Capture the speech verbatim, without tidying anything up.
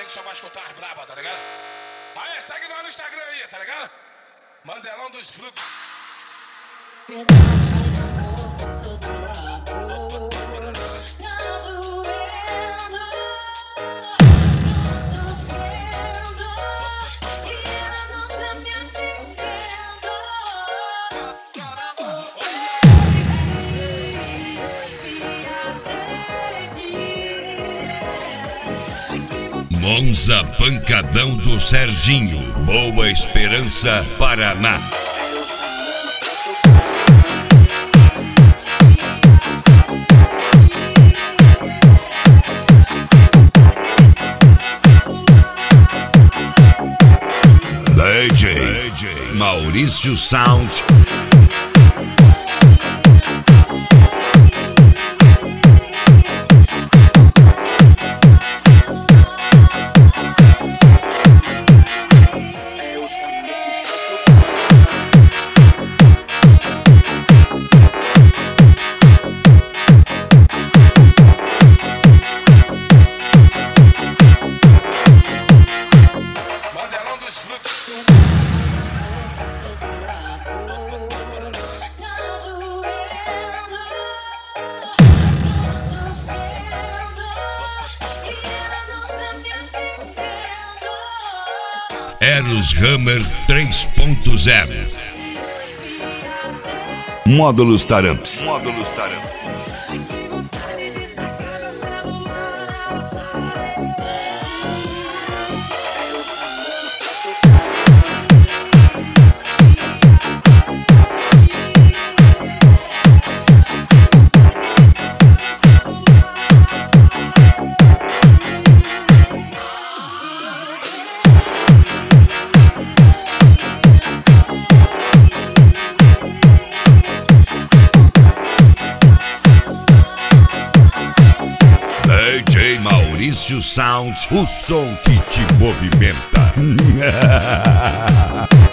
que só vai escutar as brabas, tá ligado? Aí, segue nós no Instagram aí, tá ligado? Mandelão dos Fluxos. Monza Pancadão do Serginho, Boa Esperança, Paraná. D J Maurício Sound. Eros Hammer três ponto zero. Módulos Taramps. Módulos Taramps. D J Maurício Sound, o som que te movimenta.